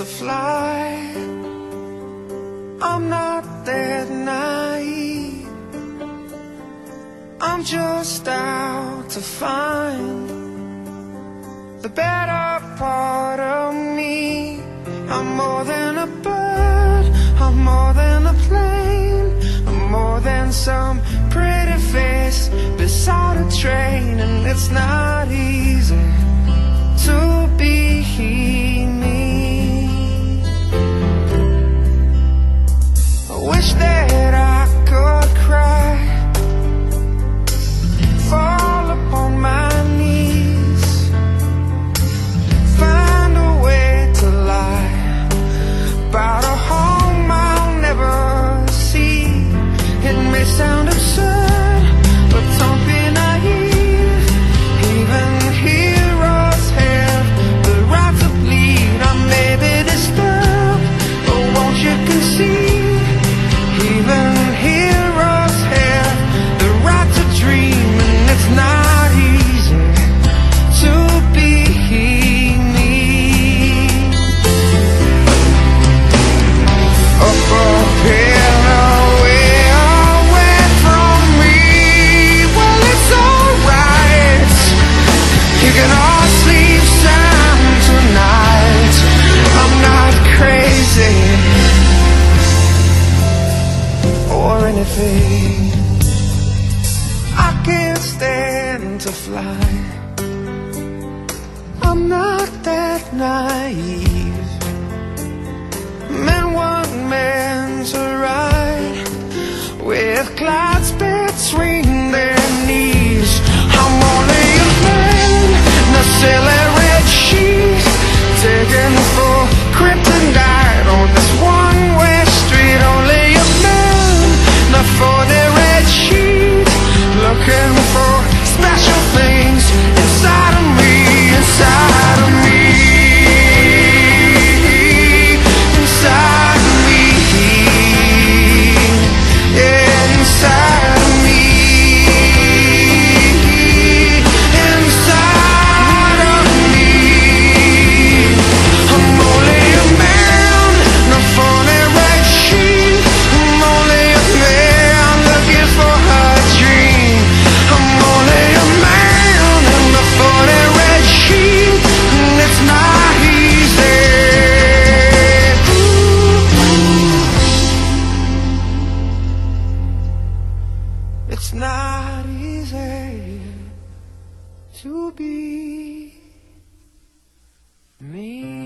to fly. I'm not that naive. I'm just out to find the better part of me. I'm more than a bird, I'm more than a plane, I'm more than some pretty face beside a train. And it's not easy to be me. I wish that I could cry, fall upon my knees, find a way to lie about a home I'll never see. It may sound absurd, but don't be naive. Even heroes have the right to bleed. I may be disturbed, but won't you concede? Even heroes have the right to dream. And it's not easy to be me. Up and away, away from me. Well, it's alright, you can all sleep sound tonight. I'm not crazy or anything. I can't stand to fly. I'm not that naive. Men want men to ride with clouds between their knees. I'm only a man in a silly red sheet, taken for kryptonite on this one-way street. Only a man, not for the red sheet, looking for special things inside of me, inside of me, inside of me, yeah, inside of me, inside of me. I'm only a man, not for the red sheet. I'm only a man looking for a dream. I'm only a man, not for the red sheet. And it's not easy. It's not easy to be me.